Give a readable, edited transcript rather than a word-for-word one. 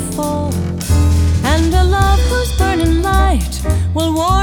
fall, and a love whose burning light will warm